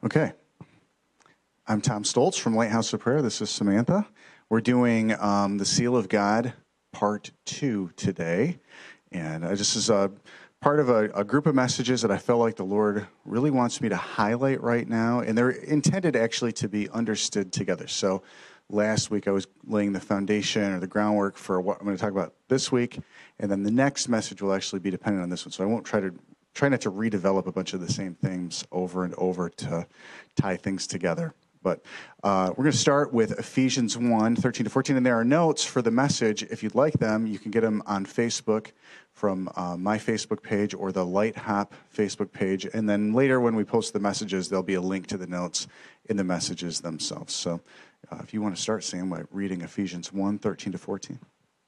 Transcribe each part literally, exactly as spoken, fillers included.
Okay. I'm Tom Stoltz from Lighthouse of Prayer. This is Samantha. We're doing um, the Seal of God, part two today. And uh, this is a part of a, a group of messages that I feel like the Lord really wants me to highlight right now. And they're intended actually to be understood together. So last week I was laying the foundation or the groundwork for what I'm going to talk about this week. And then the next message will actually be dependent on this one. So I won't try to try not to redevelop a bunch of the same themes over and over to tie things together. But uh, we're going to start with Ephesians one, thirteen to fourteen. And there are notes for the message. If you'd like them, you can get them on Facebook from uh, my Facebook page or the Light Hop Facebook page. And then later when we post the messages, there'll be a link to the notes in the messages themselves. So uh, if you want to start, Sam, by reading Ephesians one, thirteen to fourteen.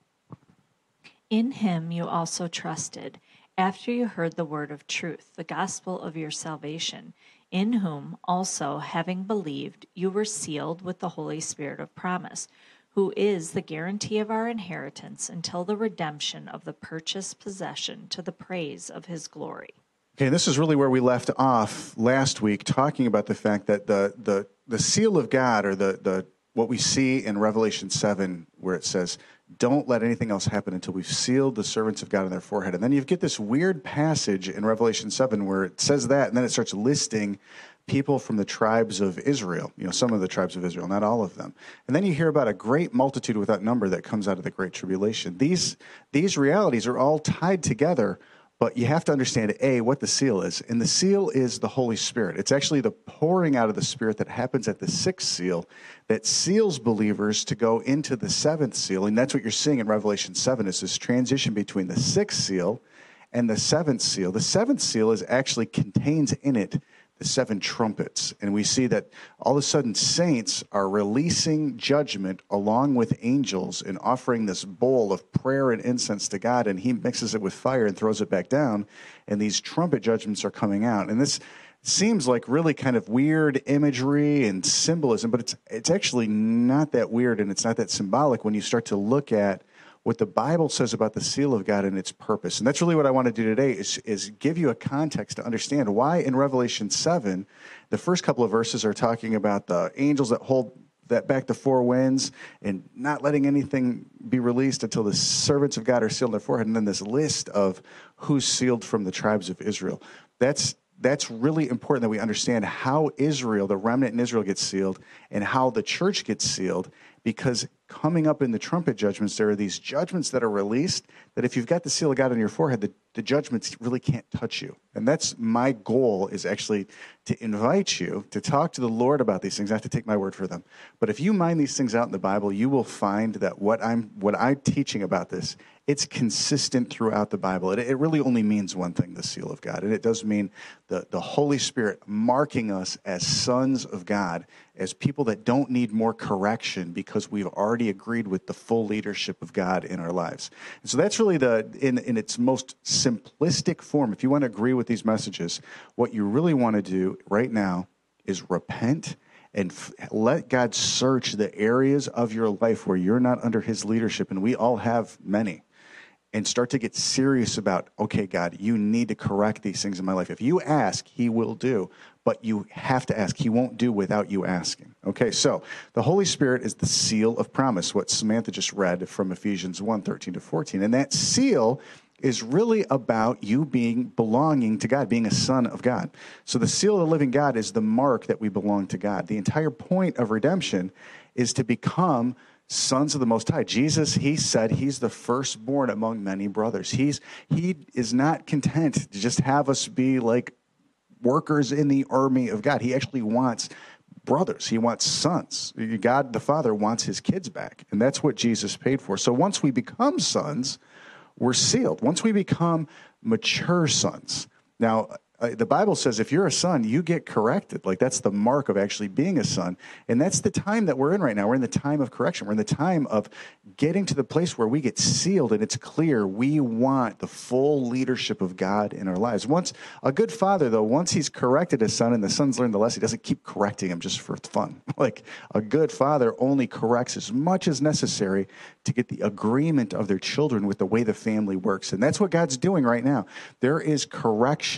In him you also trusted, after you heard the word of truth, the gospel of your salvation, in whom also, having believed, you were sealed with the Holy Spirit of promise, who is the guarantee of our inheritance until the redemption of the purchased possession to the praise of his glory. Okay, this is really where we left off last week, talking about the fact that the the, the seal of God, or the, the what we see in Revelation seven, where it says, don't let anything else happen until we've sealed the servants of God on their forehead. And then you get this weird passage in Revelation seven where it says that, and then it starts listing people from the tribes of Israel, you know, some of the tribes of Israel, not all of them. And then you hear about a great multitude without number that comes out of the Great Tribulation. These, these realities are all tied together, but you have to understand, A, what the seal is. And the seal is the Holy Spirit. It's actually the pouring out of the Spirit that happens at the sixth seal that seals believers to go into the seventh seal. And that's what you're seeing in Revelation seven, is this transition between the sixth seal and the seventh seal. The seventh seal is actually contains in it the seven trumpets. And we see that all of a sudden saints are releasing judgment along with angels and offering this bowl of prayer and incense to God, and he mixes it with fire and throws it back down, and these trumpet judgments are coming out. And this seems like really kind of weird imagery and symbolism, but it's it's actually not that weird, and it's not that symbolic when you start to look at what the Bible says about the seal of God and its purpose. And that's really what I want to do today, is, is give you a context to understand why in Revelation seven, the first couple of verses are talking about the angels that hold that back the four winds and not letting anything be released until the servants of God are sealed on their forehead. And then this list of who's sealed from the tribes of Israel. That's That's really important that we understand how Israel, the remnant in Israel, gets sealed and how the church gets sealed, because coming up in the trumpet judgments, there are these judgments that are released that if you've got the seal of God on your forehead, the, the judgments really can't touch you. And that's my goal, is actually to invite you to talk to the Lord about these things. I have to take my word for them. But if you mine these things out in the Bible, you will find that what I'm what I'm teaching about this, it's consistent throughout the Bible. It, it really only means one thing, the seal of God. And it does mean the, the Holy Spirit marking us as sons of God, as people that don't need more correction because we've already agreed with the full leadership of God in our lives. And so that's really the, in, in its most simplistic form, if you want to agree with these messages, what you really want to do right now is repent and f- let God search the areas of your life where you're not under his leadership, and we all have many. And start to get serious about, okay, God, you need to correct these things in my life. If you ask, he will do, but you have to ask. He won't do without you asking. Okay, so the Holy Spirit is the seal of promise, what Samantha just read from Ephesians one, thirteen to fourteen. And that seal is really about you being belonging to God, being a son of God. So the seal of the living God is the mark that we belong to God. The entire point of redemption is to become sons of the Most High. Jesus, he said he's the firstborn among many brothers. He's he is not content to just have us be like workers in the army of God. He actually wants brothers. He wants sons. God the Father wants his kids back, and that's what Jesus paid for. So once we become sons, we're sealed. Once we become mature sons. Now, Uh, the Bible says if you're a son, you get corrected. Like, that's the mark of actually being a son. And that's the time that we're in right now. We're in the time of correction. We're in the time of getting to the place where we get sealed and it's clear we want the full leadership of God in our lives. Once a good father, though, once he's corrected his son and the son's learned the lesson, he doesn't keep correcting him just for fun. Like, a good father only corrects as much as necessary to get the agreement of their children with the way the family works. And that's what God's doing right now. There is correction right now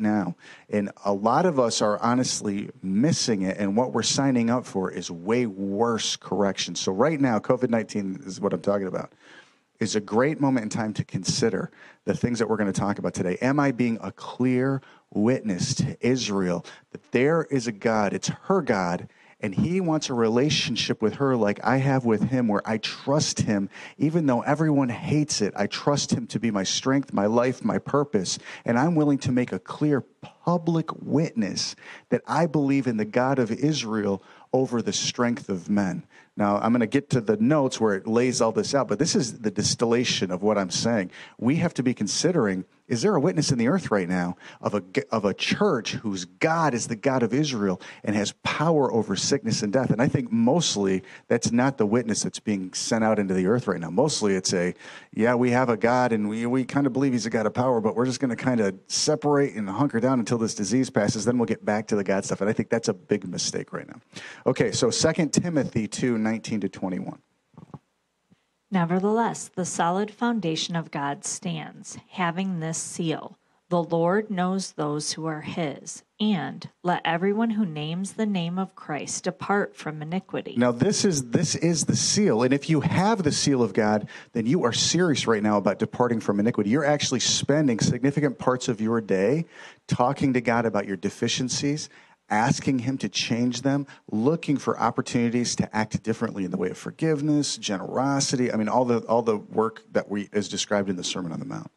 now. And a lot of us are honestly missing it. And what we're signing up for is way worse correction. So right now, COVID nineteen is what I'm talking about, is a great moment in time to consider the things that we're going to talk about today. Am I being a clear witness to Israel that there is a God, it's her God, and he wants a relationship with her like I have with him, where I trust him, even though everyone hates it. I trust him to be my strength, my life, my purpose. And I'm willing to make a clear public witness that I believe in the God of Israel over the strength of men. Now, I'm going to get to the notes where it lays all this out, but this is the distillation of what I'm saying. We have to be considering, is there a witness in the earth right now of a, of a church whose God is the God of Israel and has power over sickness and death? And I think mostly that's not the witness that's being sent out into the earth right now. Mostly it's a, yeah, we have a God and we, we kind of believe he's a God of power, but we're just going to kind of separate and hunker down until this disease passes. Then we'll get back to the God stuff. And I think that's a big mistake right now. Okay, so Second Timothy two, nineteen to twenty-one. Nevertheless, the solid foundation of God stands, having this seal: the Lord knows those who are his, and let everyone who names the name of Christ depart from iniquity. Now, this is this is the seal. And if you have the seal of God, then you are serious right now about departing from iniquity. You're actually spending significant parts of your day talking to God about your deficiencies, asking him to change them, looking for opportunities to act differently in the way of forgiveness, generosity. I mean, all the all the work that we is described in the Sermon on the Mount.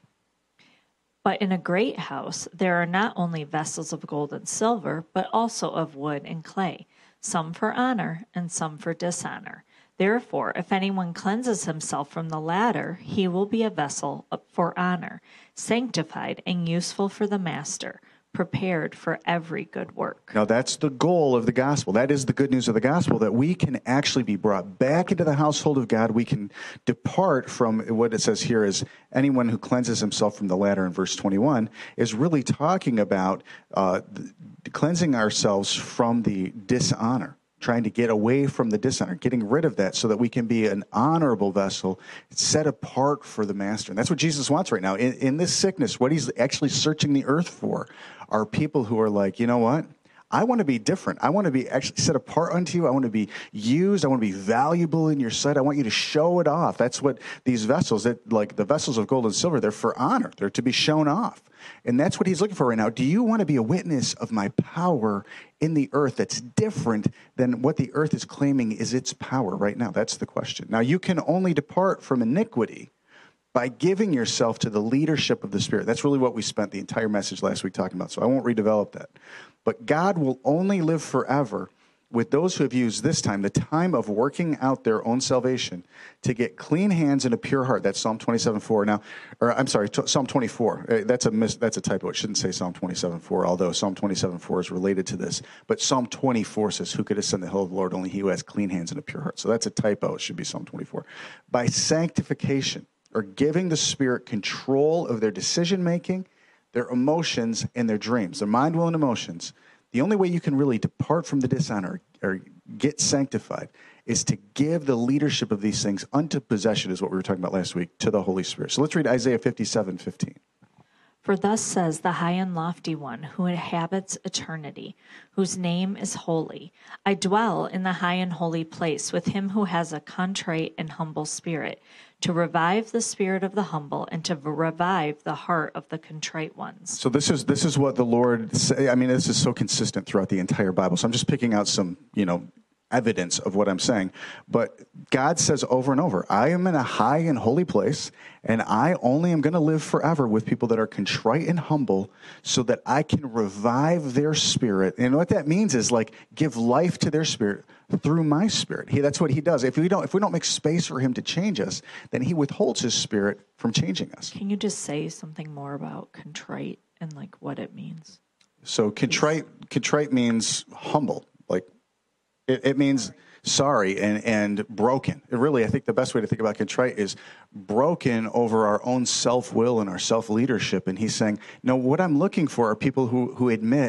But in a great house there are not only vessels of gold and silver, but also of wood and clay, some for honor and some for dishonor. Therefore, if anyone cleanses himself from the latter, he will be a vessel for honor, sanctified and useful for the master, prepared for every good work. Now, that's the goal of the gospel. That is the good news of the gospel, that we can actually be brought back into the household of God. We can depart from what it says here is anyone who cleanses himself from the latter in verse twenty-one is really talking about uh, cleansing ourselves from the dishonor, trying to get away from the dishonor, getting rid of that so that we can be an honorable vessel set apart for the master. And that's what Jesus wants right now. In, in this sickness, what he's actually searching the earth for are people who are like, you know what? I want to be different. I want to be actually set apart unto you. I want to be used. I want to be valuable in your sight. I want you to show it off. That's what these vessels, that like the vessels of gold and silver, they're for honor. They're to be shown off. And that's what he's looking for right now. Do you want to be a witness of my power in the earth that's different than what the earth is claiming is its power right now? That's the question. Now, you can only depart from iniquity by giving yourself to the leadership of the Spirit. That's really what we spent the entire message last week talking about, so I won't redevelop that. But God will only live forever with those who have used this time, the time of working out their own salvation, to get clean hands and a pure heart. That's Psalm twenty-seven four. Now, or I'm sorry, t- Psalm twenty-four. That's a mis- that's a typo. It shouldn't say Psalm twenty-seven four, although Psalm twenty-seven four is related to this. But Psalm twenty-four says, "Who could ascend the hill of the Lord? Only he who has clean hands and a pure heart." So that's a typo. It should be Psalm twenty-four. By sanctification, or giving the Spirit control of their decision-making, their emotions, and their dreams, their mind, will, and emotions. The only way you can really depart from the dishonor or get sanctified is to give the leadership of these things unto possession, is what we were talking about last week, to the Holy Spirit. So let's read Isaiah fifty-seven fifteen. For thus says the high and lofty one who inhabits eternity, whose name is holy. I dwell in the high and holy place with him who has a contrite and humble spirit, to revive the spirit of the humble and to revive the heart of the contrite ones. So this is this is what the Lord say. I mean, this is so consistent throughout the entire Bible. So I'm just picking out some, you know, evidence of what I'm saying. But God says over and over, I am in a high and holy place, and I only am going to live forever with people that are contrite and humble so that I can revive their spirit. And what that means is like give life to their spirit through my spirit. He, that's what he does. If we don't, if we don't make space for him to change us, then he withholds his spirit from changing us. Can you just say something more about contrite and like what it means? So contrite, contrite means humble. Like it, it means sorry and, and broken. It really, I think the best way to think about contrite is broken over our own self-will and our self-leadership. And he's saying, no, what I'm looking for are people who, who admit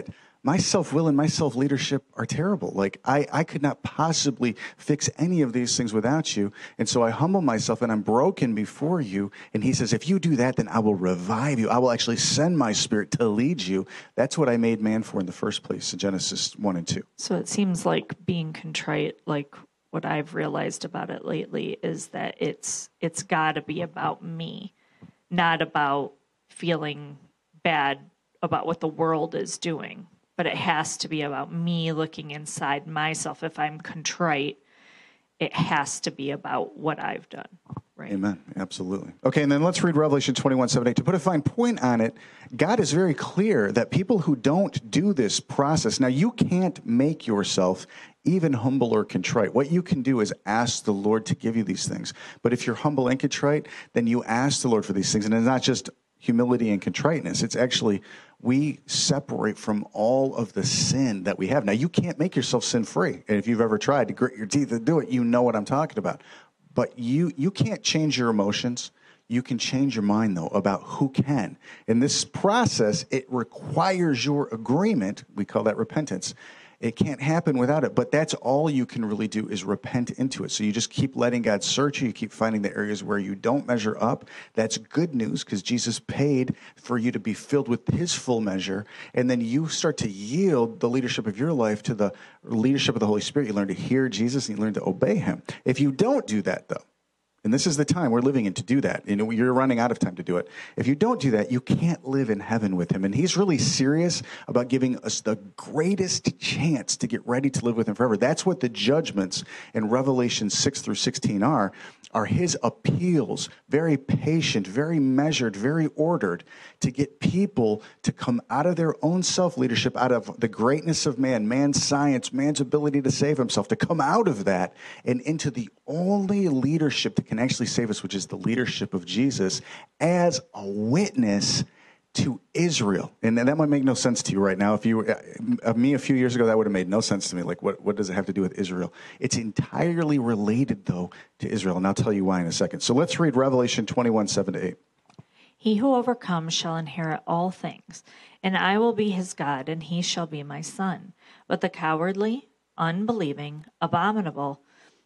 my self-will and my self-leadership are terrible. Like, I, I could not possibly fix any of these things without you. And so I humble myself and I'm broken before you. And he says, if you do that, then I will revive you. I will actually send my spirit to lead you. That's what I made man for in the first place in Genesis one and two. So it seems like being contrite, like what I've realized about it lately is that it's it's got to be about me, not about feeling bad about what the world is doing. But it has to be about me looking inside myself. If I'm contrite, it has to be about what I've done. Right? Amen. Absolutely. Okay, and then let's read Revelation twenty-one, seven, eight. To put a fine point on it, God is very clear that people who don't do this process, now you can't make yourself even humble or contrite. What you can do is ask the Lord to give you these things. But if you're humble and contrite, then you ask the Lord for these things. And it's not just humility and contriteness. It's actually, we separate from all of the sin that we have. Now, you can't make yourself sin-free. And if you've ever tried to grit your teeth and do it, you know what I'm talking about. But you you can't change your emotions. You can change your mind, though, about who can. In this process, it requires your agreement. We call that repentance. It can't happen without it, but that's all you can really do is repent into it. So you just keep letting God search you. You keep finding the areas where you don't measure up. That's good news because Jesus paid for you to be filled with his full measure. And then you start to yield the leadership of your life to the leadership of the Holy Spirit. You learn to hear Jesus and you learn to obey him. If you don't do that, though, and this is the time we're living in to do that. You know, you're running out of time to do it. If you don't do that, you can't live in heaven with him. And he's really serious about giving us the greatest chance to get ready to live with him forever. That's what the judgments in Revelation six through sixteen are, are his appeals, very patient, very measured, very ordered, to get people to come out of their own self-leadership, out of the greatness of man, man's science, man's ability to save himself, to come out of that and into the only leadership that can actually save us, which is the leadership of Jesus as a witness to Israel. And that might make no sense to you right now. If you were uh, me a few years ago, that would have made no sense to me. Like, what, what does it have to do with Israel? It's entirely related, though, to Israel. And I'll tell you why in a second. So let's read Revelation twenty-one, seven to eight. He who overcomes shall inherit all things, and I will be his God, and he shall be my son. But the cowardly, unbelieving, abominable,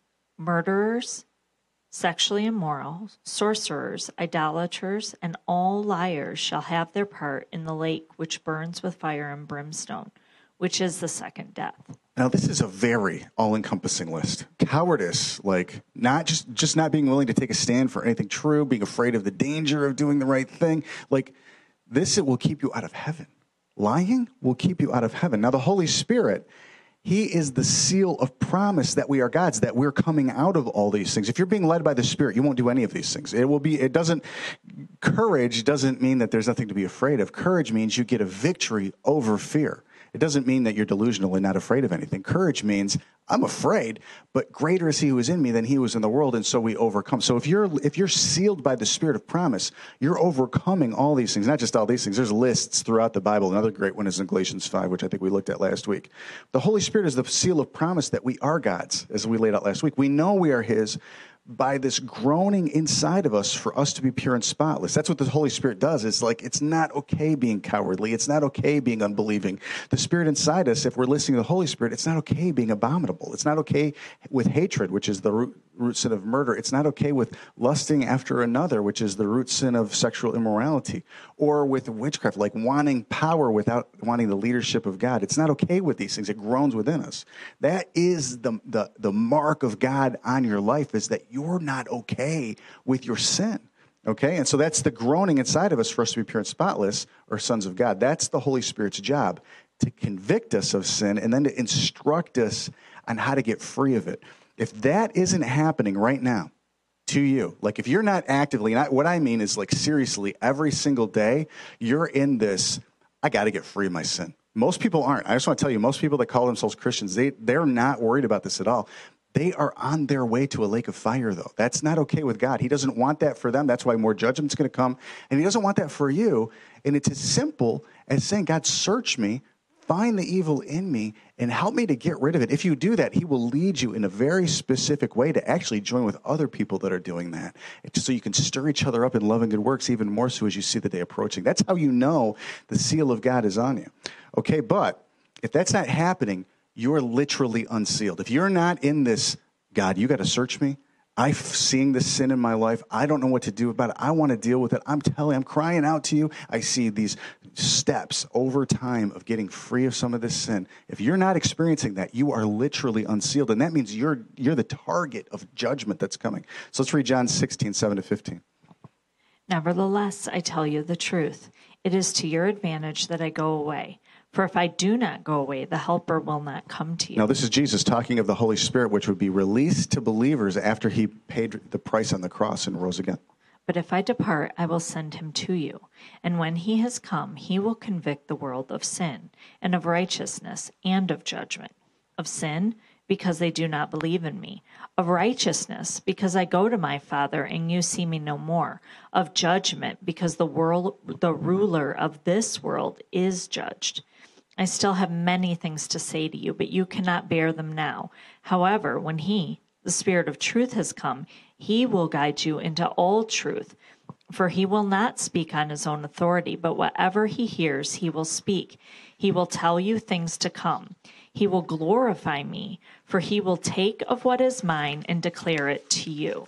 murderers, sexually immoral, sorcerers, idolaters, and all liars shall have their part in the lake which burns with fire and brimstone, which is the second death. Now, this is a very all-encompassing list. Cowardice, like not just, just not being willing to take a stand for anything true, being afraid of the danger of doing the right thing. Like this, it will keep you out of heaven. Lying will keep you out of heaven. Now, the Holy Spirit, he is the seal of promise that we are God's, that we're coming out of all these things. If you're being led by the Spirit, you won't do any of these things. It will be, it doesn't, courage doesn't mean that there's nothing to be afraid of. Courage means you get a victory over fear. It doesn't mean that you're delusional and not afraid of anything. Courage means I'm afraid, but greater is he who is in me than he who is in the world, and so we overcome. So if you're if you're sealed by the Spirit of promise, you're overcoming all these things, not just all these things. There's lists throughout the Bible. Another great one is in Galatians five, which I think we looked at last week. The Holy Spirit is the seal of promise that we are God's, as we laid out last week. We know we are his by this groaning inside of us for us to be pure and spotless. That's what the Holy Spirit does. It's like, it's not okay being cowardly. It's not okay being unbelieving. The Spirit inside us, if we're listening to the Holy Spirit, it's not okay being abominable. It's not okay with hatred, which is the root, root sin of murder. It's not okay with lusting after another, which is the root sin of sexual immorality, or with witchcraft, like wanting power without wanting the leadership of God. It's not okay with these things. It groans within us. That is the, the, the mark of God on your life, is that you're not okay with your sin. Okay? And so that's the groaning inside of us for us to be pure and spotless, or sons of God. That's the Holy Spirit's job, to convict us of sin and then to instruct us on how to get free of it. If that isn't happening right now to you, like if you're not actively, and I, what I mean is like seriously, every single day, you're in this, I got to get free of my sin. Most people aren't. I just want to tell you, most people that call themselves Christians, they, they're not worried about this at all. They are on their way to a lake of fire, though. That's not okay with God. He doesn't want that for them. That's why more judgment's going to come. And he doesn't want that for you. And it's as simple as saying, God, search me, find the evil in me, and help me to get rid of it. If you do that, he will lead you in a very specific way to actually join with other people that are doing that, just so you can stir each other up in love and good works, even more so as you see the day approaching. That's how you know the seal of God is on you. Okay, but If that's not happening, you're literally unsealed. If you're not in this, God, you got to search me. I'm seeing this sin in my life. I don't know what to do about it. I want to deal with it. I'm telling, I'm crying out to you. I see these steps over time of getting free of some of this sin. If you're not experiencing that, you are literally unsealed. And that means you're you're the target of judgment that's coming. So let's read John sixteen, seven to fifteen. Nevertheless, I tell you the truth. It is to your advantage that I go away. For if I do not go away, the Helper will not come to you. Now, this is Jesus talking of the Holy Spirit, which would be released to believers after he paid the price on the cross and rose again. But if I depart, I will send him to you. And when he has come, he will convict the world of sin, and of righteousness, and of judgment. Of sin, because they do not believe in me. Of righteousness, because I go to my Father, and you see me no more. Of judgment, because the world, the ruler of this world is judged. I still have many things to say to you, but you cannot bear them now. However, when he, the Spirit of truth, has come, he will guide you into all truth. For he will not speak on his own authority, but whatever he hears, he will speak. He will tell you things to come. He will glorify me, for he will take of what is mine and declare it to you.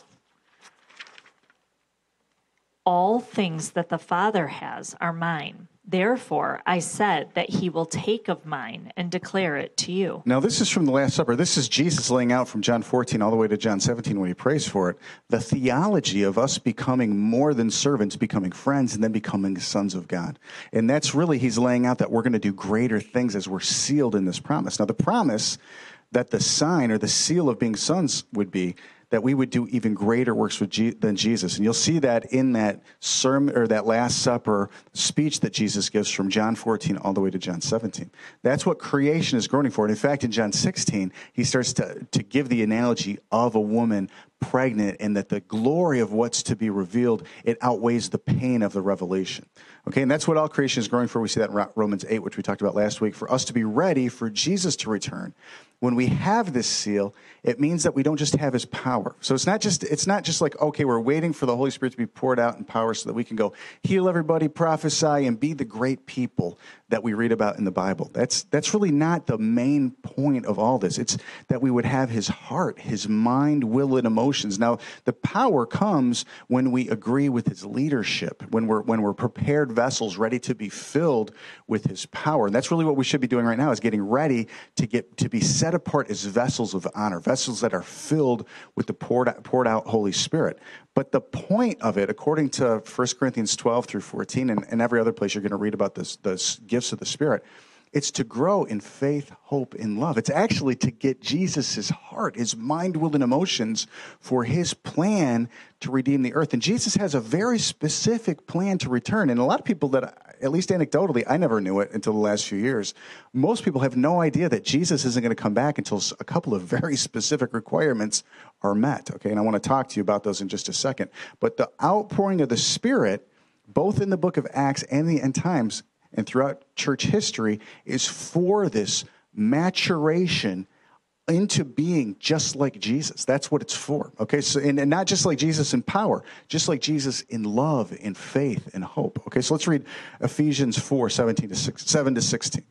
All things that the Father has are mine. Therefore, I said that he will take of mine and declare it to you. Now, this is from the Last Supper. This is Jesus laying out from John fourteen all the way to John seventeen when he prays for it. The theology of us becoming more than servants, becoming friends, and then becoming sons of God. And that's really, he's laying out that we're going to do greater things as we're sealed in this promise. Now, the promise that the sign or the seal of being sons would be that we would do even greater works with Je- than Jesus. And you'll see that in that sermon or that Last Supper speech that Jesus gives from John fourteen all the way to John seventeen. That's what creation is groaning for. And in fact, in John sixteen, he starts to, to give the analogy of a woman pregnant and that the glory of what's to be revealed, it outweighs the pain of the revelation. Okay, and that's what all creation is growing for. We see that in Romans eight, which we talked about last week, for us to be ready for Jesus to return. When we have this seal, it means that we don't just have his power. So it's not just it's not just like, okay, we're waiting for the Holy Spirit to be poured out in power so that we can go heal everybody, prophesy, and be the great people that we read about in the Bible. That's that's really not the main point of all this. It's that we would have his heart, his mind, will, and emotions. Now, the power comes when we agree with his leadership, when we're when we're prepared vessels ready to be filled with his power. And that's really what we should be doing right now, is getting ready to get to be set apart as vessels of honor, vessels that are filled with the poured out, poured out Holy Spirit. But the point of it, according to First Corinthians twelve through fourteen, and, and every other place you're going to read about this, the gifts of the Spirit, it's to grow in faith, hope, and love. It's actually to get Jesus' heart, his mind, will, and emotions for his plan to redeem the earth. And Jesus has a very specific plan to return. And a lot of people that, at least anecdotally, I never knew it until the last few years. Most people have no idea that Jesus isn't going to come back until a couple of very specific requirements are met. Okay, and I want to talk to you about those in just a second. But the outpouring of the Spirit, both in the book of Acts and the end times, and throughout church history, is for this maturation into being just like Jesus. That's what it's for. Okay, so and, and not just like Jesus in power, just like Jesus in love, in faith, and hope. Okay, so let's read Ephesians four, seventeen to six, seven to sixteen.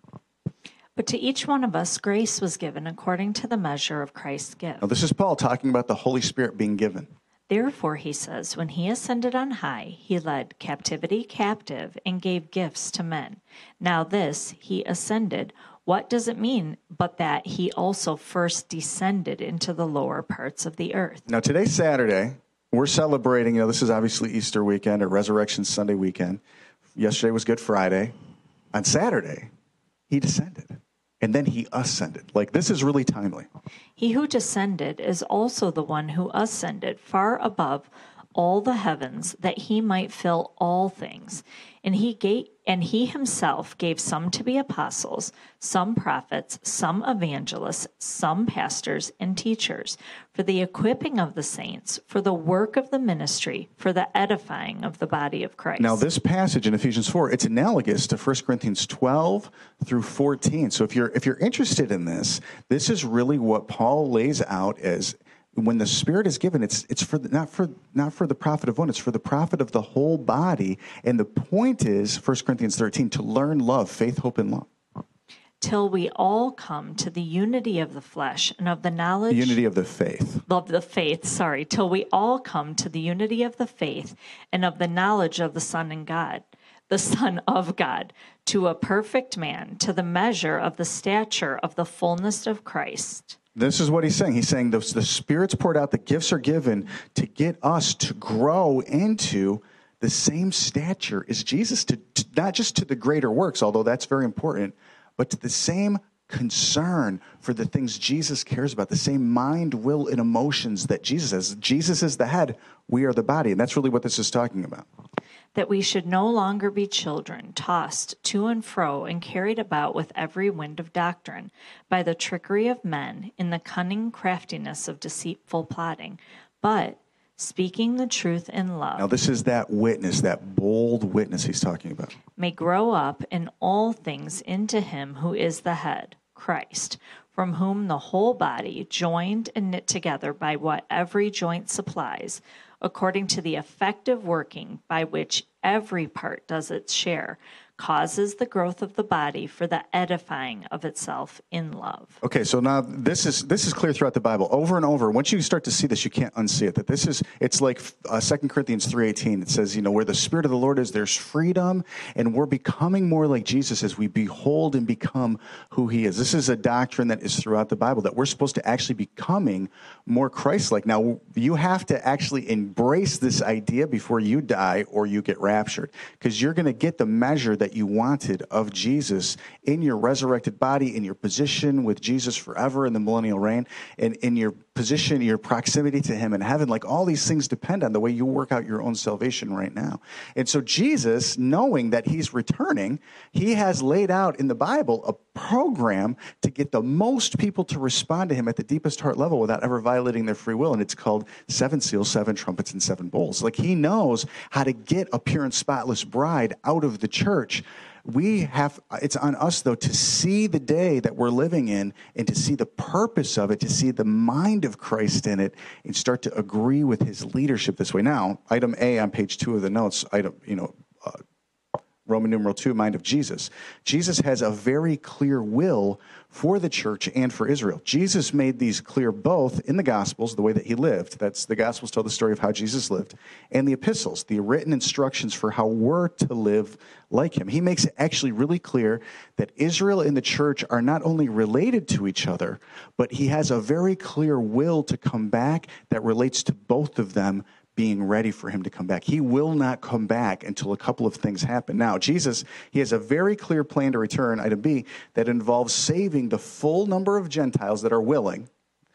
But to each one of us grace was given according to the measure of Christ's gift. Now, this is Paul talking about the Holy Spirit being given. Therefore, he says, when he ascended on high, he led captivity captive and gave gifts to men. Now this, he ascended, what does it mean but that he also first descended into the lower parts of the earth? Now, today's Saturday. We're celebrating, you know, this is obviously Easter weekend or Resurrection Sunday weekend. Yesterday was Good Friday. On Saturday, he descended. And then he ascended. Like, this is really timely. He who descended is also the one who ascended far above all the heavens, that he might fill all things. And he gave, and he himself gave some to be apostles, some prophets, some evangelists, some pastors and teachers, for the equipping of the saints, for the work of the ministry, for the edifying of the body of Christ. Now, this passage in Ephesians four, it's analogous to First Corinthians twelve through fourteen. So if you're if you're interested in this, this is really what Paul lays out as when the Spirit is given, it's it's for the, not for not for the profit of one, it's for the profit of the whole body. And the point is, First Corinthians thirteen, to learn love, faith, hope, and love. till we all come to the unity of the flesh and of the knowledge Unity of the faith. of the faith, sorry, till we all come to the unity of the faith and of the knowledge of the Son and God, the Son of God, to a perfect man, to the measure of the stature of the fullness of Christ. This is what he's saying. He's saying the, the Spirit's poured out, the gifts are given to get us to grow into the same stature as Jesus, to, to not just to the greater works, although that's very important, but to the same concern for the things Jesus cares about, the same mind, will, and emotions that Jesus has. Jesus is the head, we are the body, and that's really what this is talking about. That we should no longer be children, tossed to and fro and carried about with every wind of doctrine, by the trickery of men, in the cunning craftiness of deceitful plotting, but speaking the truth in love. Now this is that witness, that bold witness he's talking about. May grow up in all things into him who is the head, Christ, from whom the whole body, joined and knit together by what every joint supplies, according to the effective working by which every part does its share, causes the growth of the body for the edifying of itself in love. Okay, so now this is this is clear throughout the Bible, over and over. Once you start to see this, you can't unsee it. That this is it's like uh, Second Corinthians three eighteen. It says, you know, where the Spirit of the Lord is, there's freedom, and we're becoming more like Jesus as we behold and become who He is. This is a doctrine that is throughout the Bible, that we're supposed to actually becoming more Christ-like. Now, you have to actually embrace this idea before you die or you get raptured, because you're going to get the measure that you wanted of Jesus in your resurrected body, in your position with Jesus forever in the millennial reign, and in your position, your proximity to Him in heaven. Like, all these things depend on the way you work out your own salvation right now. And so Jesus, knowing that He's returning, He has laid out in the Bible a program to get the most people to respond to Him at the deepest heart level without ever violating their free will. And it's called seven seals, seven trumpets, and seven bowls. Like, He knows how to get a pure and spotless bride out of the church. We have, it's on us, though, to see the day that we're living in and to see the purpose of it, to see the mind of Christ in it, and start to agree with His leadership this way. Now, item A on page two of the notes, item, you know, uh, Roman numeral two, mind of Jesus. Jesus has a very clear will for the church and for Israel. Jesus made these clear both in the Gospels, the way that He lived. That's the Gospels tell the story of how Jesus lived, and the epistles, the written instructions for how we're to live like Him. He makes it actually really clear that Israel and the church are not only related to each other, but He has a very clear will to come back that relates to both of them being ready for Him to come back. He will not come back until a couple of things happen. Now, Jesus, He has a very clear plan to return, item B, that involves saving the full number of Gentiles that are willing,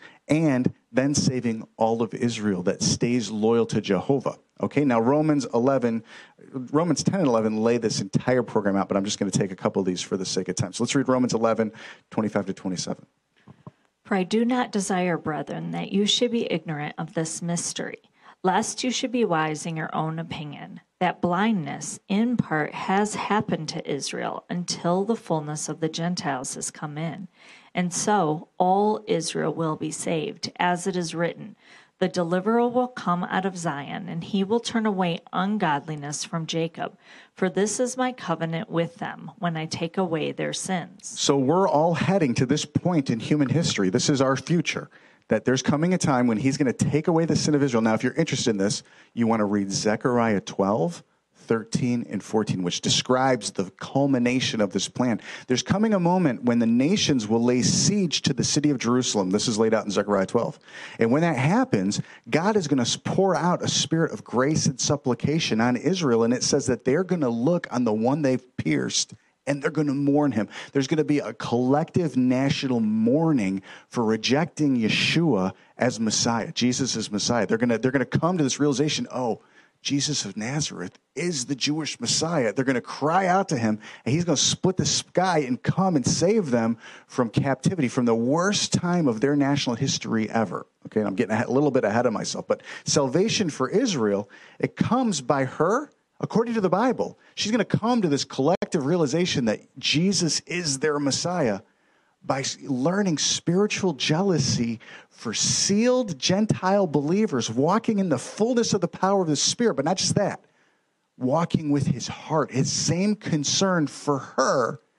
and then saving all of Israel that stays loyal to Jehovah. Okay, now Romans eleven, Romans ten and eleven lay this entire program out, but I'm just going to take a couple of these for the sake of time. So let's read Romans eleven, twenty-five to twenty-seven. For I do not desire, brethren, that you should be ignorant of this mystery, lest you should be wise in your own opinion, that blindness in part has happened to Israel until the fullness of the Gentiles has come in. And so all Israel will be saved, as it is written, the deliverer will come out of Zion, and He will turn away ungodliness from Jacob. For this is my covenant with them when I take away their sins. So we're all heading to this point in human history. This is our future. That there's coming a time when He's going to take away the sin of Israel. Now, if you're interested in this, you want to read Zechariah twelve, thirteen, and fourteen, which describes the culmination of this plan. There's coming a moment when the nations will lay siege to the city of Jerusalem. This is laid out in Zechariah twelve. And when that happens, God is going to pour out a spirit of grace and supplication on Israel. And it says that they're going to look on the one they've pierced, and they're going to mourn Him. There's going to be a collective national mourning for rejecting Yeshua as Messiah, Jesus as Messiah. They're going to, they're going to come to this realization, oh, Jesus of Nazareth is the Jewish Messiah. They're going to cry out to Him, and He's going to split the sky and come and save them from captivity, from the worst time of their national history ever. Okay, and I'm getting a little bit ahead of myself, but salvation for Israel, it comes by her. According to the Bible, she's going to come to this collective realization that Jesus is their Messiah by learning spiritual jealousy for sealed Gentile believers, walking in the fullness of the power of the Spirit. But not just that, walking with His heart, His same concern for her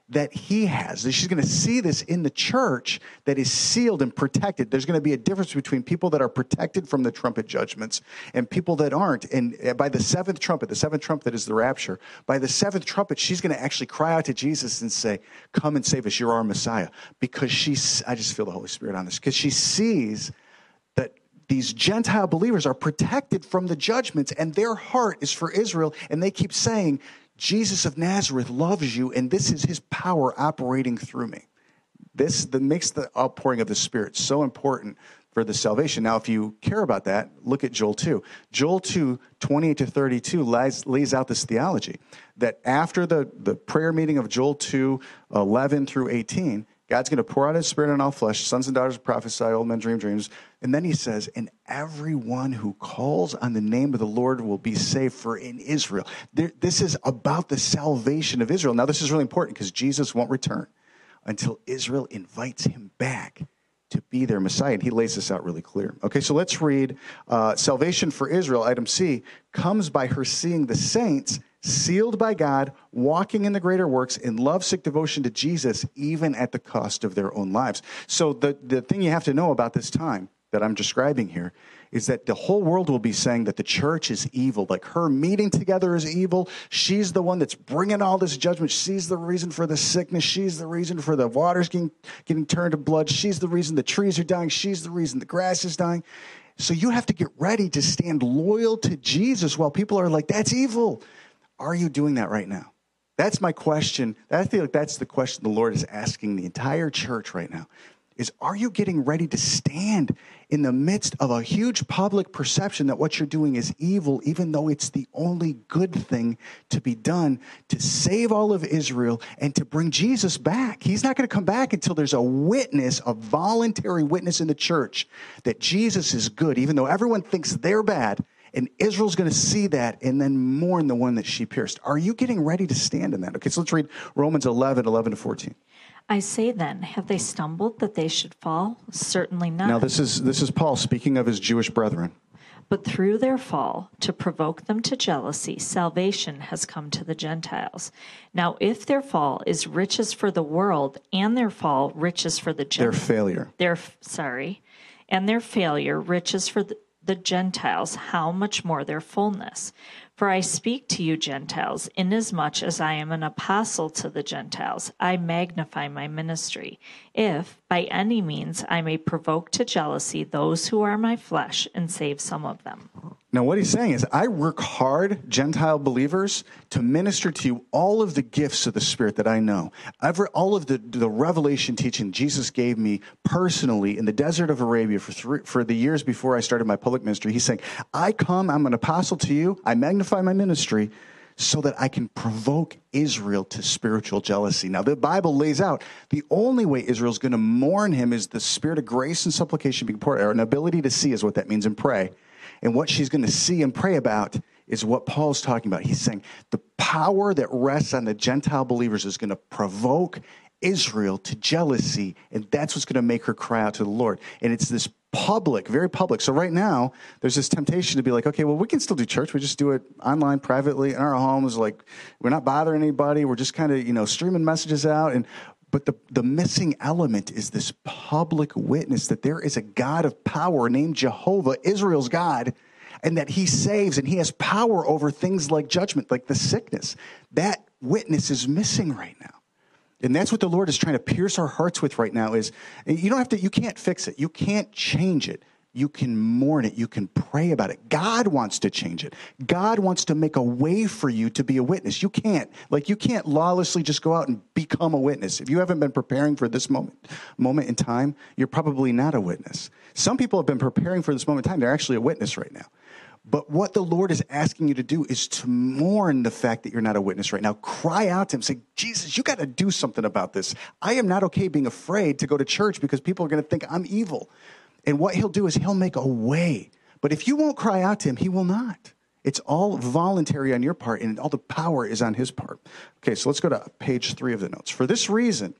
that he has. She's going to see this in the church that is sealed and protected. There's going to be a difference between people that are protected from the trumpet judgments and people that aren't. And by the seventh trumpet, the seventh trumpet is the rapture, by the seventh trumpet, she's going to actually cry out to Jesus and say, come and save us, you're our Messiah. Because she's, I just feel the Holy Spirit on this, because she sees that these Gentile believers are protected from the judgments and their heart is for Israel. And they keep saying, Jesus of Nazareth loves you, and this is his power operating through me. This that makes the outpouring of the Spirit so important for the salvation. Now, if you care about that, look at Joel two. Joel two, twenty-eight to thirty-two lays, lays out this theology that after the, the prayer meeting of Joel two, eleven through eighteen, God's going to pour out his Spirit on all flesh, sons and daughters prophesy, old men dream dreams. And then he says, and everyone who calls on the name of the Lord will be saved, for in Israel. There, this is about the salvation of Israel. Now, this is really important because Jesus won't return until Israel invites him back to be their Messiah. And he lays this out really clear. Okay, so let's read uh, salvation for Israel, item C, comes by her seeing the saints sealed by God, walking in the greater works, in love-sick devotion to Jesus, even at the cost of their own lives. So the, the thing you have to know about this time that I'm describing here is that the whole world will be saying that the church is evil. Like her meeting together is evil. She's the one that's bringing all this judgment. She's the reason for the sickness. She's the reason for the waters getting, getting turned to blood. She's the reason the trees are dying. She's the reason the grass is dying. So you have to get ready to stand loyal to Jesus while people are like, that's evil. Are you doing that right now? That's my question. I feel like that's the question the Lord is asking the entire church right now, is are you getting ready to stand in the midst of a huge public perception that what you're doing is evil, even though it's the only good thing to be done to save all of Israel and to bring Jesus back? He's not going to come back until there's a witness, a voluntary witness in the church that Jesus is good, even though everyone thinks they're bad. And Israel's going to see that and then mourn the one that she pierced. Are you getting ready to stand in that? Okay, so let's read Romans eleven, eleven to fourteen. I say then, have they stumbled that they should fall? Certainly not. Now, this is this is Paul speaking of his Jewish brethren. But through their fall, to provoke them to jealousy, salvation has come to the Gentiles. Now, if their fall is riches for the world, and their fall riches for the Gentiles, their failure, their sorry, and their failure riches for the the Gentiles, how much more their fullness? For I speak to you, Gentiles, inasmuch as I am an apostle to the Gentiles, I magnify my ministry, if by any means I may provoke to jealousy those who are my flesh and save some of them. Now, what he's saying is, I work hard, Gentile believers, to minister to you all of the gifts of the Spirit that I know. Every, all of the, the revelation teaching Jesus gave me personally in the desert of Arabia for three, for the years before I started my public ministry. He's saying, I come, I'm an apostle to you, I magnify my ministry so that I can provoke Israel to spiritual jealousy. Now, the Bible lays out the only way Israel's going to mourn him is the spirit of grace and supplication being poured out. An ability to see is what that means, and pray. And what she's going to see and pray about is what Paul's talking about. He's saying the power that rests on the Gentile believers is going to provoke Israel to jealousy, and that's what's going to make her cry out to the Lord. And it's this public, very public. So right now, there's this temptation to be like, okay, well, we can still do church. We just do it online, privately, in our homes. Like, we're not bothering anybody. We're just kind of, you know, streaming messages out. And But the, the missing element is this public witness that there is a God of power named Jehovah, Israel's God, and that he saves and he has power over things like judgment, like the sickness. That witness is missing right now. And that's what the Lord is trying to pierce our hearts with right now is, you don't have to, you can't fix it. You can't change it. You can mourn it. You can pray about it. God wants to change it. God wants to make a way for you to be a witness. You can't, like, you can't lawlessly just go out and become a witness. If you haven't been preparing for this moment, moment in time, you're probably not a witness. Some people have been preparing for this moment in time. They're actually a witness right now. But what the Lord is asking you to do is to mourn the fact that you're not a witness right now. Cry out to him. Say, Jesus, you got to do something about this. I am not okay being afraid to go to church because people are going to think I'm evil. And what he'll do is he'll make a way. But if you won't cry out to him, he will not. It's all voluntary on your part, and all the power is on his part. Okay, so let's go to page three of the notes. For this reason,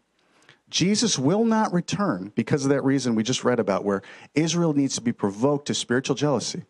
Jesus will not return because of that reason we just read about, where Israel needs to be provoked to spiritual jealousy.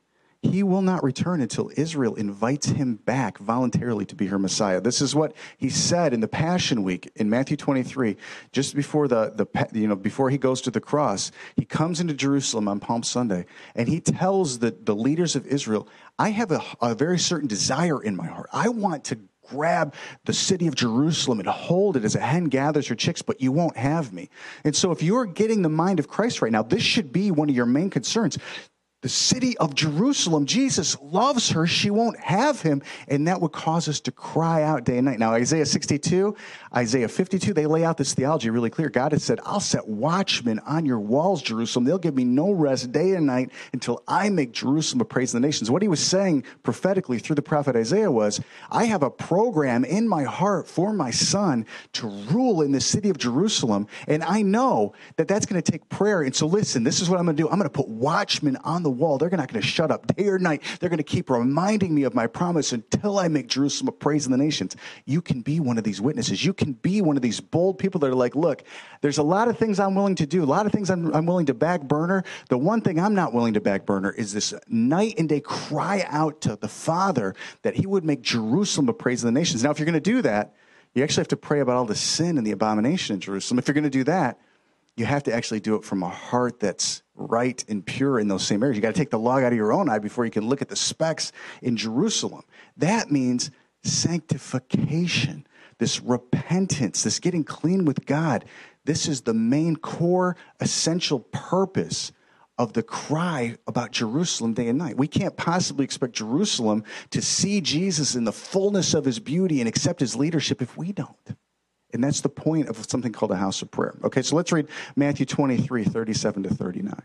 he will not return until Israel invites him back voluntarily to be her Messiah. This is what he said in the Passion Week in Matthew twenty-three, just before the, the you know before he goes to the cross. He comes into Jerusalem on Palm Sunday, and he tells the, the leaders of Israel, I have a, a very certain desire in my heart. I want to grab the city of Jerusalem and hold it as a hen gathers her chicks, but you won't have me. And so if you're getting the mind of Christ right now, this should be one of your main concerns. The city of Jerusalem, Jesus loves her. She won't have him. And that would cause us to cry out day and night. Now, Isaiah sixty-two, Isaiah fifty-two, they lay out this theology really clear. God has said, I'll set watchmen on your walls, Jerusalem. They'll give me no rest day and night until I make Jerusalem a praise of the nations. What he was saying prophetically through the prophet Isaiah was, I have a program in my heart for my son to rule in the city of Jerusalem. And I know that that's going to take prayer. And so listen, this is what I'm going to do. I'm going to put watchmen on the wall. They're not going to shut up day or night. They're going to keep reminding me of my promise until I make Jerusalem a praise in the nations. You can be one of these witnesses. You can be one of these bold people that are like, look, there's a lot of things I'm willing to do, a lot of things I'm, I'm willing to back burner. The one thing I'm not willing to back burner is this night and day cry out to the Father that he would make Jerusalem a praise in the nations. Now, if you're going to do that, you actually have to pray about all the sin and the abomination in Jerusalem. If you're going to do that, you have to actually do it from a heart that's right and pure in those same areas. You got to take the log out of your own eye before you can look at the specks in Jerusalem. That means sanctification, this repentance, this getting clean with God. This is the main core, essential purpose of the cry about Jerusalem day and night. We can't possibly expect Jerusalem to see Jesus in the fullness of his beauty and accept his leadership if we don't. And that's the point of something called a house of prayer. Okay, so let's read Matthew twenty-three, thirty-seven to thirty-nine.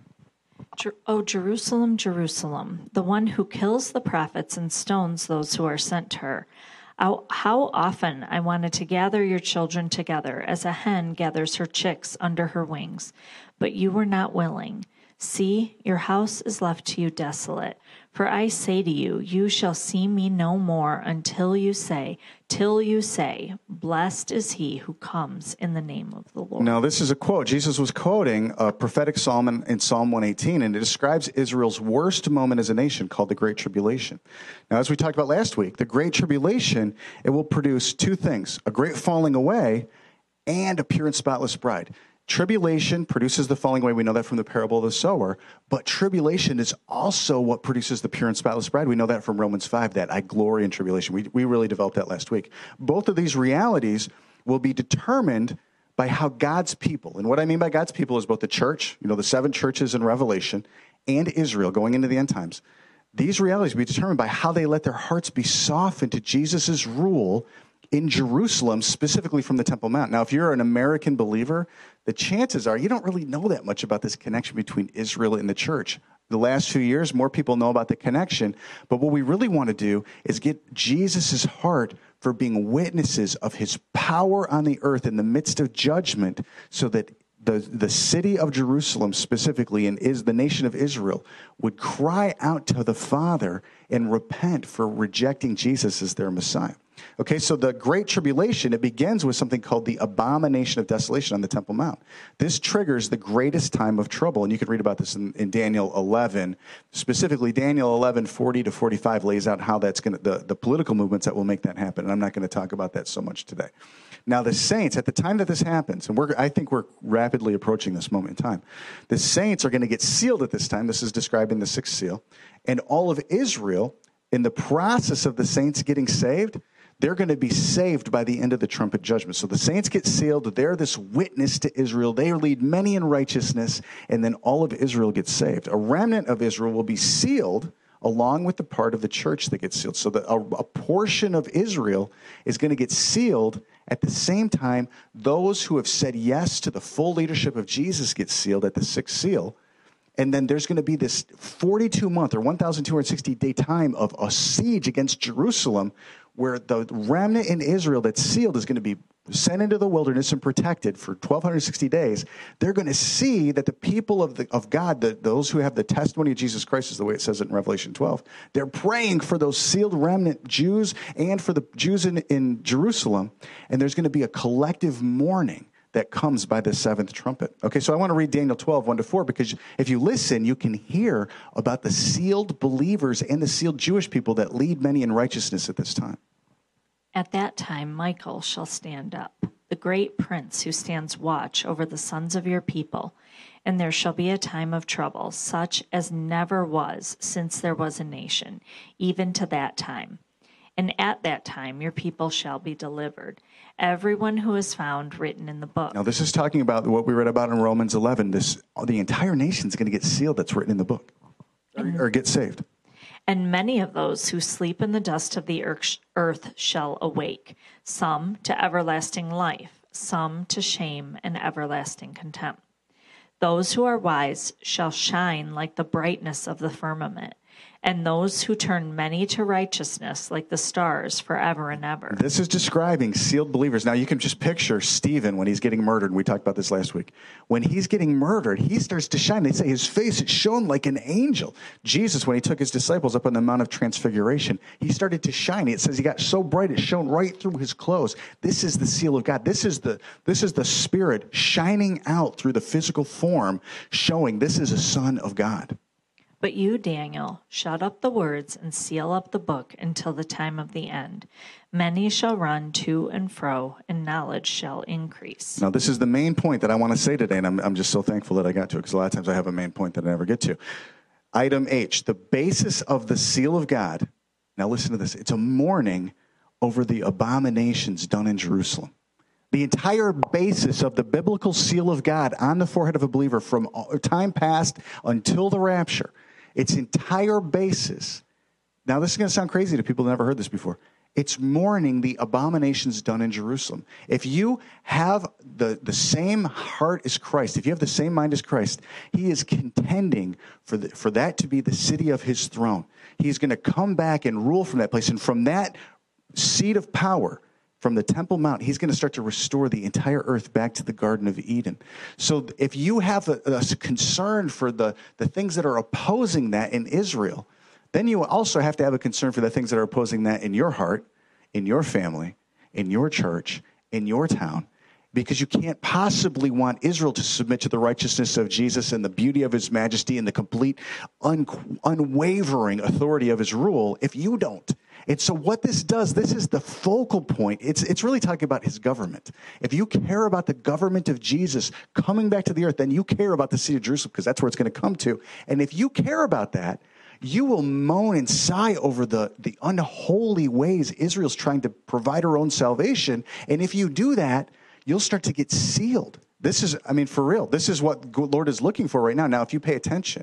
O Jerusalem, Jerusalem, the one who kills the prophets and stones those who are sent to her. How, how often I wanted to gather your children together as a hen gathers her chicks under her wings, but you were not willing. See, your house is left to you desolate. For I say to you, you shall see me no more until you say, till you say, blessed is he who comes in the name of the Lord. Now, this is a quote. Jesus was quoting a prophetic psalm in, in Psalm one eighteen, and it describes Israel's worst moment as a nation called the Great Tribulation. Now, as we talked about last week, the Great Tribulation, it will produce two things, a great falling away and a pure and spotless bride. Tribulation produces the falling away. We know that from the parable of the sower. But tribulation is also what produces the pure and spotless bride. We know that from Romans five, that I glory in tribulation. We, we really developed that last week. Both of these realities will be determined by how God's people, and what I mean by God's people is both the church, you know, the seven churches in Revelation, and Israel going into the end times. These realities will be determined by how they let their hearts be softened to Jesus' rule in Jerusalem, specifically from the Temple Mount. Now, if you're an American believer, the chances are you don't really know that much about this connection between Israel and the church. The last few years, more people know about the connection. But what we really want to do is get Jesus' heart for being witnesses of his power on the earth in the midst of judgment, so that the, the city of Jerusalem specifically, and is the nation of Israel, would cry out to the Father and repent for rejecting Jesus as their Messiah. Okay, so the Great Tribulation, it begins with something called the abomination of desolation on the Temple Mount. This triggers the greatest time of trouble, and you can read about this in, in Daniel eleven. Specifically, Daniel eleven, forty to forty-five lays out how that's going to, the, the political movements that will make that happen, and I'm not going to talk about that so much today. Now, the saints, at the time that this happens, and we're, I think we're rapidly approaching this moment in time, the saints are going to get sealed at this time. This is described in the sixth seal, and all of Israel, in the process of the saints getting saved, they're going to be saved by the end of the trumpet judgment. So the saints get sealed. They're this witness to Israel. They lead many in righteousness, and then all of Israel gets saved. A remnant of Israel will be sealed along with the part of the church that gets sealed. So that a, a portion of Israel is going to get sealed. At the same time, those who have said yes to the full leadership of Jesus get sealed at the sixth seal. And then there's going to be this forty-two month or one thousand two hundred sixty day time of a siege against Jerusalem, where the remnant in Israel that's sealed is going to be sent into the wilderness and protected for twelve sixty days. They're going to see that the people of the of God, the, those who have the testimony of Jesus Christ, is the way it says it in Revelation twelve, they're praying for those sealed remnant Jews and for the Jews in, in Jerusalem. And there's going to be a collective mourning. that comes by the seventh trumpet. Okay, so I want to read Daniel twelve, one to four, because if you listen, you can hear about the sealed believers and the sealed Jewish people that lead many in righteousness at this time. At that time, Michael shall stand up, the great prince who stands watch over the sons of your people. And there shall be a time of trouble, such as never was since there was a nation, even to that time. And at that time your people shall be delivered, everyone who is found written in the book. Now, this is talking about what we read about in Romans eleven. This, the entire nation is going to get sealed that's written in the book, or, or get saved. And many of those who sleep in the dust of the earth shall awake, some to everlasting life, some to shame and everlasting contempt. Those who are wise shall shine like the brightness of the firmament, and those who turn many to righteousness like the stars forever and ever. This is describing sealed believers. Now, you can just picture Stephen when he's getting murdered. We talked about this last week. When he's getting murdered, he starts to shine. They say his face, it shone like an angel. Jesus, when he took his disciples up on the Mount of Transfiguration, he started to shine. It says he got so bright, it shone right through his clothes. This is the seal of God. This is the, this is the Spirit shining out through the physical form, showing this is a son of God. But you, Daniel, shut up the words and seal up the book until the time of the end. Many shall run to and fro, and knowledge shall increase. Now, this is the main point that I want to say today, and I'm, I'm just so thankful that I got to it, because a lot of times I have a main point that I never get to. Item H, the basis of the seal of God. Now, listen to this. It's a mourning over the abominations done in Jerusalem. The entire basis of the biblical seal of God on the forehead of a believer from time past until the rapture, its entire basis. Now, this is going to sound crazy to people who never heard this before. It's mourning the abominations done in Jerusalem. If you have the, the same heart as Christ, if you have the same mind as Christ, he is contending for, the, for that to be the city of his throne. He's going to come back and rule from that place. And from that seat of power, from the Temple Mount, he's going to start to restore the entire earth back to the Garden of Eden. So if you have a, a concern for the, the things that are opposing that in Israel, then you also have to have a concern for the things that are opposing that in your heart, in your family, in your church, in your town, because you can't possibly want Israel to submit to the righteousness of Jesus and the beauty of his majesty and the complete un- unwavering authority of his rule if you don't. And so what this does, this is the focal point. It's, it's really talking about his government. If you care about the government of Jesus coming back to the earth, then you care about the city of Jerusalem, because that's where it's going to come to. And if you care about that, you will moan and sigh over the, the unholy ways Israel's trying to provide her own salvation. And if you do that, you'll start to get sealed. This is, I mean, for real, this is what the Lord is looking for right now. Now, if you pay attention,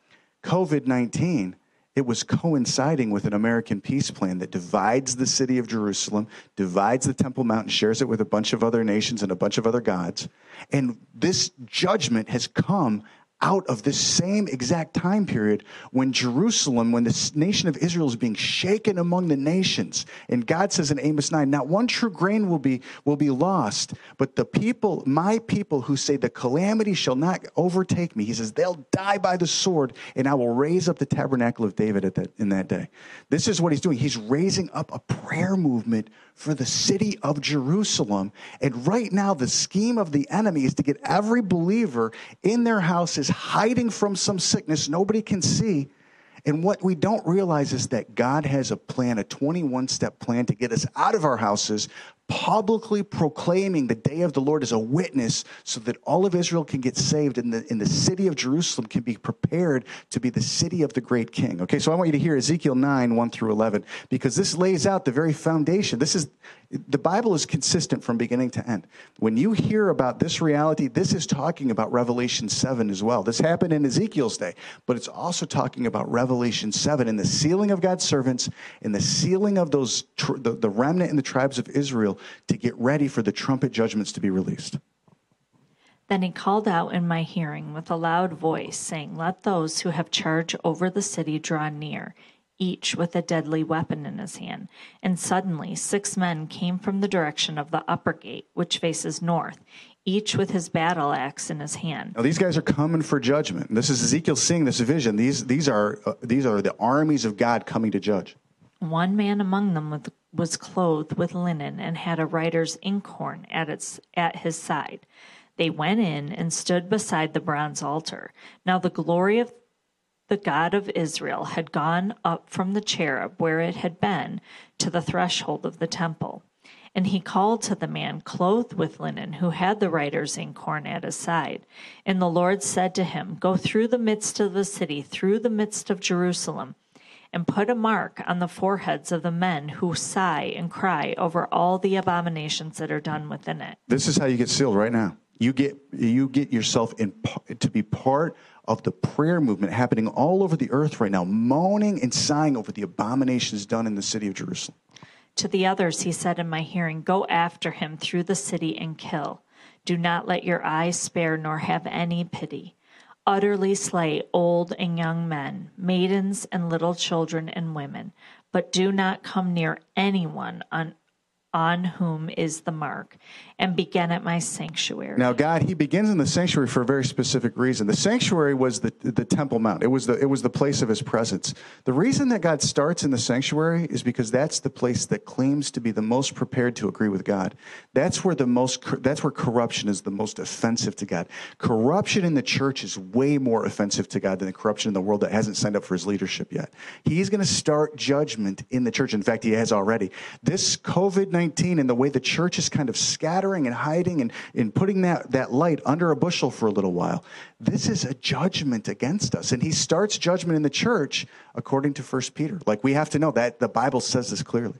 covid nineteen, it was coinciding with an American peace plan that divides the city of Jerusalem, divides the Temple Mount, and shares it with a bunch of other nations and a bunch of other gods. And this judgment has come out of this same exact time period when Jerusalem, when the nation of Israel is being shaken among the nations. And God says in Amos nine, not one true grain will be, will be lost, but the people, my people who say the calamity shall not overtake me, he says they'll die by the sword, and I will raise up the tabernacle of David at that, in that day. This is what he's doing. He's raising up a prayer movement for the city of Jerusalem. And right now, the scheme of the enemy is to get every believer in their houses hiding from some sickness nobody can see. And what we don't realize is that God has a plan, a twenty-one step plan to get us out of our houses, publicly proclaiming the day of the Lord as a witness so that all of Israel can get saved and the, and the city of Jerusalem can be prepared to be the city of the great king. Okay, so I want you to hear Ezekiel nine, one through eleven, because this lays out the very foundation. This is, the Bible is consistent from beginning to end. When you hear about this reality, this is talking about Revelation seven as well. This happened in Ezekiel's day, but it's also talking about Revelation seven and the sealing of God's servants and the sealing of those tr- the, the remnant in the tribes of Israel to get ready for the trumpet judgments to be released. Then he called out in my hearing with a loud voice, saying, let those who have charge over the city draw near, each with a deadly weapon in his hand. And suddenly six men came from the direction of the upper gate, which faces north, each with his battle axe in his hand. Now, these guys are coming for judgment. This is Ezekiel seeing this vision. These, these, are, uh, these are the armies of God coming to judge. One man among them with, was clothed with linen and had a writer's inkhorn at, its, at his side. They went in and stood beside the bronze altar. Now the glory of the God of Israel had gone up from the cherub where it had been to the threshold of the temple. And he called to the man clothed with linen who had the writer's inkhorn at his side. And the Lord said to him, Go through the midst of the city, through the midst of Jerusalem, and put a mark on the foreheads of the men who sigh and cry over all the abominations that are done within it. This is how you get sealed right now. You get you get yourself in to be part of the prayer movement happening all over the earth right now, moaning and sighing over the abominations done in the city of Jerusalem. To the others he said in my hearing, Go after him through the city and kill. Do not let your eyes spare nor have any pity. Utterly slay old and young men, maidens and little children and women, but do not come near anyone on on whom is the mark, and begin at my sanctuary. Now, God, he begins in the sanctuary for a very specific reason. The sanctuary was the, the Temple Mount. It was the, it was the place of his presence. The reason that God starts in the sanctuary is because that's the place that claims to be the most prepared to agree with God. That's where the most, that's where corruption is the most offensive to God. Corruption in the church is way more offensive to God than the corruption in the world that hasn't signed up for his leadership yet. He's going to start judgment in the church. In fact, he has already. This COVID nineteen and the way the church is kind of scattering and hiding and, and putting that, that light under a bushel for a little while, this is a judgment against us. And he starts judgment in the church according to First Peter. Like, we have to know that the Bible says this clearly.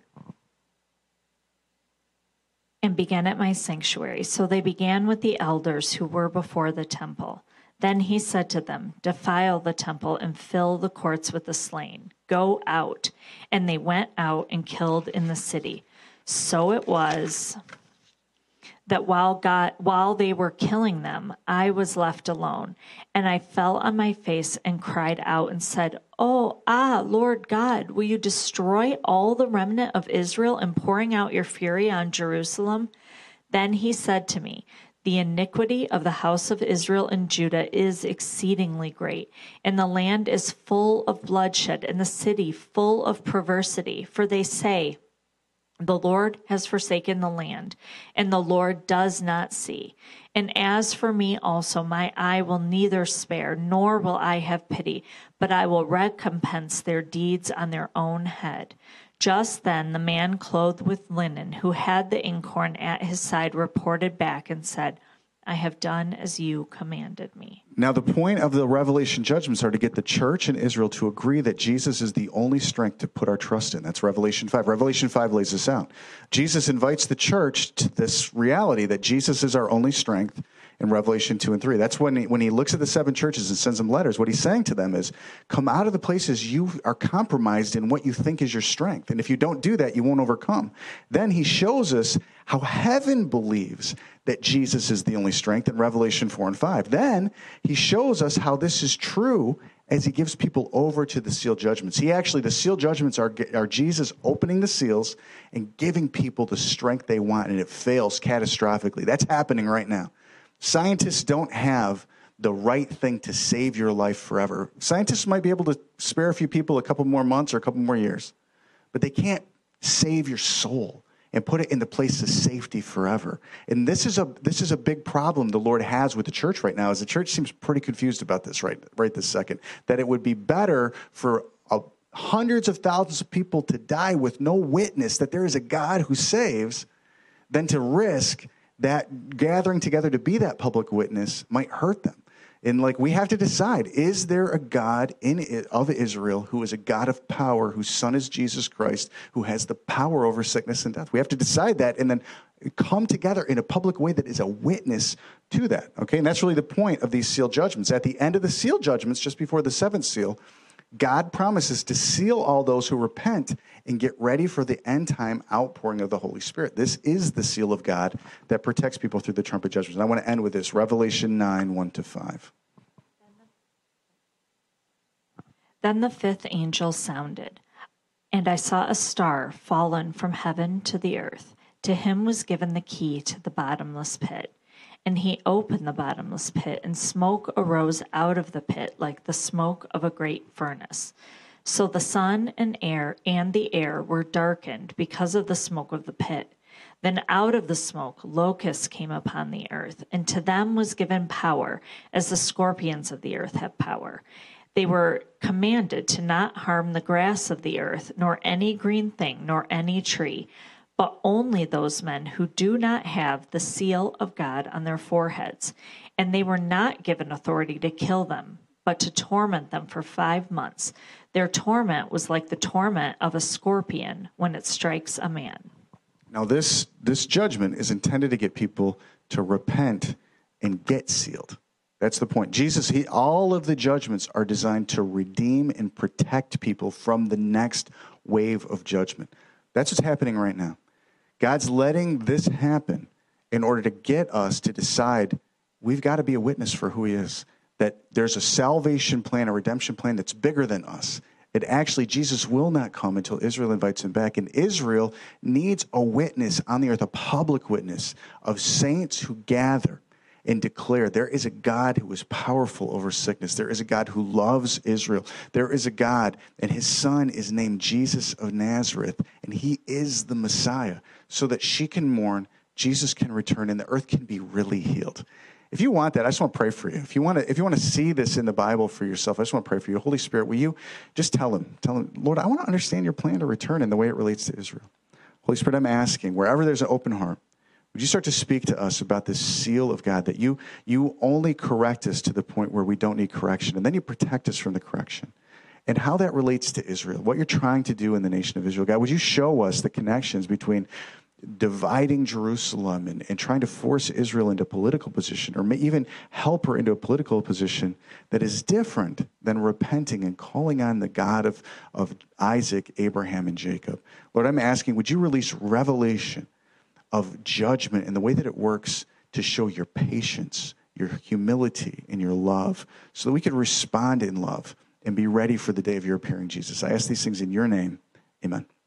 And began at my sanctuary. So they began with the elders who were before the temple. Then he said to them, Defile the temple and fill the courts with the slain. Go out. And they went out and killed in the city. So it was that while God, while they were killing them, I was left alone, and I fell on my face and cried out and said, Oh, ah, Lord God, will you destroy all the remnant of Israel and pouring out your fury on Jerusalem? Then he said to me, The iniquity of the house of Israel and Judah is exceedingly great, and the land is full of bloodshed, and the city full of perversity. For they say, The Lord has forsaken the land, and the Lord does not see. And as for me also, my eye will neither spare, nor will I have pity, but I will recompense their deeds on their own head. Just then the man clothed with linen, who had the inkhorn at his side, reported back and said, I have done as you commanded me. Now, the point of the Revelation judgments are to get the church and Israel to agree that Jesus is the only strength to put our trust in. That's Revelation five. Revelation five lays this out. Jesus invites the church to this reality that Jesus is our only strength in Revelation two and three. That's when he, when he looks at the seven churches and sends them letters, what he's saying to them is, come out of the places you are compromised in what you think is your strength. And if you don't do that, you won't overcome. Then he shows us how heaven believes that Jesus is the only strength in Revelation four and five. Then he shows us how this is true as he gives people over to the seal judgments. He actually, the seal judgments are, are Jesus opening the seals and giving people the strength they want, and it fails catastrophically. That's happening right now. Scientists don't have the right thing to save your life forever. Scientists might be able to spare a few people a couple more months or a couple more years, but they can't save your soul and put it in the place of safety forever. And this is a this is a big problem the Lord has with the church right now, is the church seems pretty confused about this right, right this second, that it would be better for a, hundreds of thousands of people to die with no witness that there is a God who saves than to risk that gathering together to be that public witness might hurt them. And like, we have to decide, is there a God in of Israel who is a God of power, whose son is Jesus Christ, who has the power over sickness and death? We have to decide that and then come together in a public way that is a witness to that. Okay, and that's really the point of these seal judgments. At the end of the seal judgments, just before the seventh seal, God promises to seal all those who repent and get ready for the end time outpouring of the Holy Spirit. This is the seal of God that protects people through the trumpet judgments. And I want to end with this, Revelation nine, one to five. Then the fifth angel sounded, and I saw a star fallen from heaven to the earth. To him was given the key to the bottomless pit. And he opened the bottomless pit, and smoke arose out of the pit like the smoke of a great furnace. So the sun and air and the air were darkened because of the smoke of the pit. Then out of the smoke locusts came upon the earth, and to them was given power, as the scorpions of the earth have power. They were commanded to not harm the grass of the earth, nor any green thing, nor any tree, but only those men who do not have the seal of God on their foreheads. And they were not given authority to kill them, but to torment them for five months. Their torment was like the torment of a scorpion when it strikes a man. Now, this, this judgment is intended to get people to repent and get sealed. That's the point. Jesus, he, all of the judgments are designed to redeem and protect people from the next wave of judgment. That's what's happening right now. God's letting this happen in order to get us to decide we've got to be a witness for who he is, that there's a salvation plan, a redemption plan that's bigger than us. It actually, Jesus will not come until Israel invites him back. And Israel needs a witness on the earth, a public witness of saints who gather and declare there is a God who is powerful over sickness. There is a God who loves Israel. There is a God, and his son is named Jesus of Nazareth, and he is the Messiah, so that she can mourn, Jesus can return, and the earth can be really healed. If you want that, I just want to pray for you. If you want to, if you want to see this in the Bible for yourself, I just want to pray for you. Holy Spirit, will you just tell him, tell him, Lord, I want to understand your plan to return and the way it relates to Israel. Holy Spirit, I'm asking, wherever there's an open heart, would you start to speak to us about this seal of God, that you, you only correct us to the point where we don't need correction, and then you protect us from the correction, and how that relates to Israel, what you're trying to do in the nation of Israel. God, would you show us the connections between dividing Jerusalem and, and trying to force Israel into a political position, or may even help her into a political position that is different than repenting and calling on the God of, of Isaac, Abraham, and Jacob. Lord, I'm asking, would you release revelation of judgment and the way that it works to show your patience, your humility, and your love, so that we can respond in love and be ready for the day of your appearing, Jesus. I ask these things in your name. Amen.